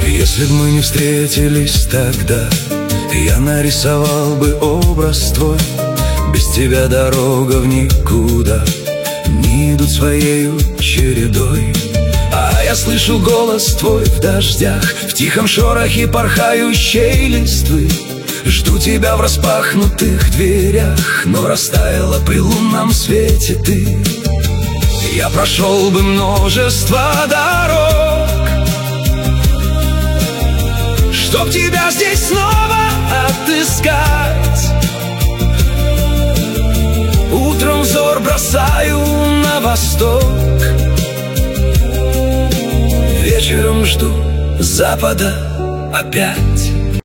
Если б мы не встретились тогда, я нарисовал бы образ твой. Без тебя дорога в никуда, дни идут своею чередой. А я слышу голос твой в дождях, в тихом шорохе порхающей листвы. Жду тебя в распахнутых дверях, но растаяла при лунном свете ты. Я прошел бы множество дорог, чтоб тебя здесь снова отыскать. Утром взор бросаю на восток, вечером жду запада опять.